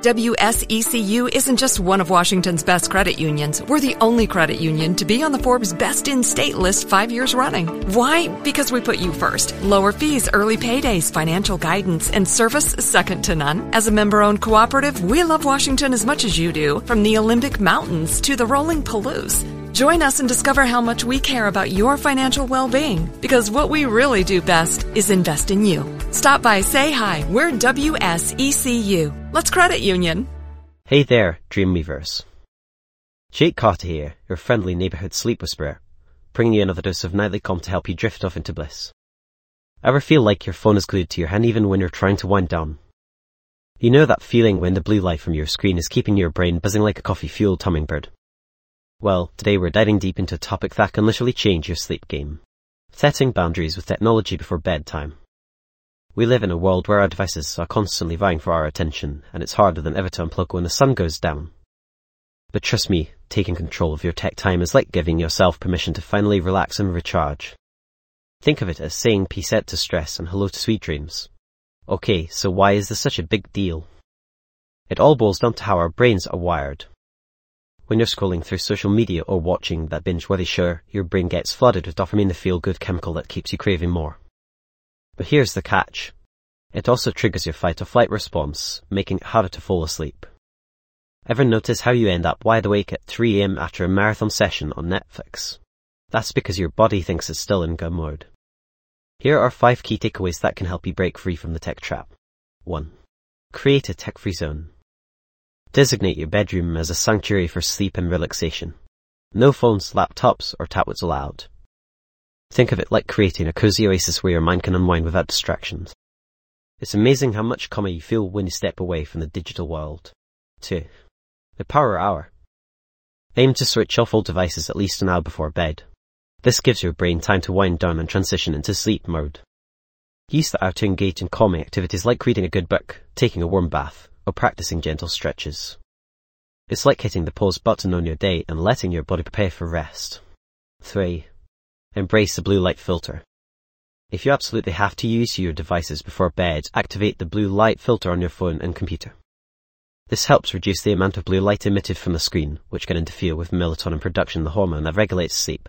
WSECU isn't just one of Washington's best credit unions. We're the only credit union to be on the Forbes Best in State list 5 years running. Why? Because we put you first. Lower fees, early paydays, financial guidance, and service second to none. As a member-owned cooperative, we love Washington as much as you do, from the Olympic Mountains to the rolling Palouse. Join us and discover how much we care about your financial well-being, because what we really do best is invest in you. Stop by, say hi. We're WSECU. Let's credit union. Hey there, Dreamweavers. Jake Carter here, your friendly neighbourhood sleep whisperer, bringing you another dose of nightly calm to help you drift off into bliss. Ever feel like your phone is glued to your hand even when you're trying to wind down? You know that feeling when the blue light from your screen is keeping your brain buzzing like a coffee-fueled hummingbird? Well, today we're diving deep into a topic that can literally change your sleep game. Setting boundaries with technology before bedtime. We live in a world where our devices are constantly vying for our attention, and it's harder than ever to unplug when the sun goes down. But trust me, taking control of your tech time is like giving yourself permission to finally relax and recharge. Think of it as saying peace out to stress and hello to sweet dreams. Okay, so why is this such a big deal? It all boils down to how our brains are wired. When you're scrolling through social media or watching that binge-worthy show, your brain gets flooded with dopamine, the feel-good chemical that keeps you craving more. But here's the catch. It also triggers your fight-or-flight response, making it harder to fall asleep. Ever notice how you end up wide awake at 3 a.m. after a marathon session on Netflix? That's because your body thinks it's still in go mode. Here are 5 key takeaways that can help you break free from the tech trap. 1. Create a tech-free zone. Designate your bedroom as a sanctuary for sleep and relaxation. No phones, laptops, or tablets allowed. Think of it like creating a cozy oasis where your mind can unwind without distractions. It's amazing how much calmer you feel when you step away from the digital world. 2. The power hour. Aim to switch off all devices at least an hour before bed. This gives your brain time to wind down and transition into sleep mode. Use the hour to engage in calming activities like reading a good book, taking a warm bath, or practicing gentle stretches. It's like hitting the pause button on your day and letting your body prepare for rest. 3. Embrace the blue light filter. If you absolutely have to use your devices before bed, activate the blue light filter on your phone and computer. This helps reduce the amount of blue light emitted from the screen, which can interfere with melatonin production, the hormone that regulates sleep.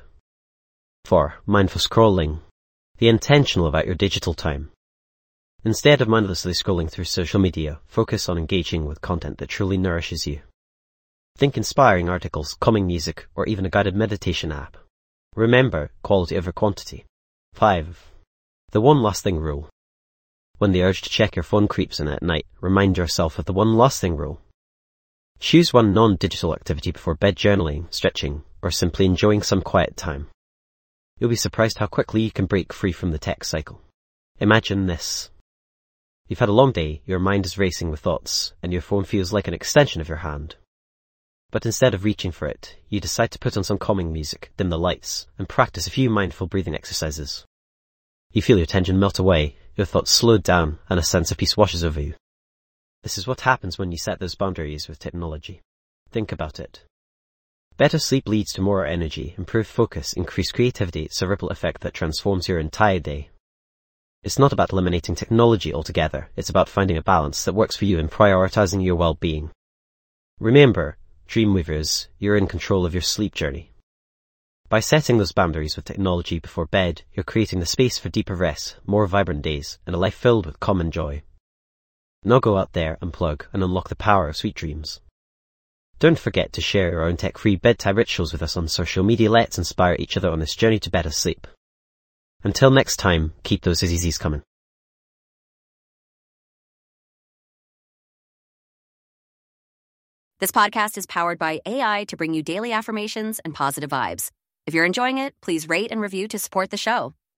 4. Mindful scrolling. Be intentional about your digital time. Instead of mindlessly scrolling through social media, focus on engaging with content that truly nourishes you. Think inspiring articles, calming music, or even a guided meditation app. Remember, quality over quantity. 5. The one last thing rule. When the urge to check your phone creeps in at night, remind yourself of the one last thing rule. Choose one non-digital activity before bed: journaling, stretching, or simply enjoying some quiet time. You'll be surprised how quickly you can break free from the tech cycle. Imagine this. You've had a long day, your mind is racing with thoughts, and your phone feels like an extension of your hand. But instead of reaching for it, you decide to put on some calming music, dim the lights, and practice a few mindful breathing exercises. You feel your tension melt away, your thoughts slow down, and a sense of peace washes over you. This is what happens when you set those boundaries with technology. Think about it. Better sleep leads to more energy, improved focus, increased creativity. It's a ripple effect that transforms your entire day. It's not about eliminating technology altogether, it's about finding a balance that works for you and prioritizing your well-being. Remember, Dreamweavers, you're in control of your sleep journey. By setting those boundaries with technology before bed, you're creating the space for deeper rest, more vibrant days, and a life filled with calm and joy. Now go out there, unplug, and unlock the power of sweet dreams. Don't forget to share your own tech-free bedtime rituals with us on social media. Let's inspire each other on this journey to better sleep. Until next time, keep those Z's coming. This podcast is powered by AI to bring you daily affirmations and positive vibes. If you're enjoying it, please rate and review to support the show.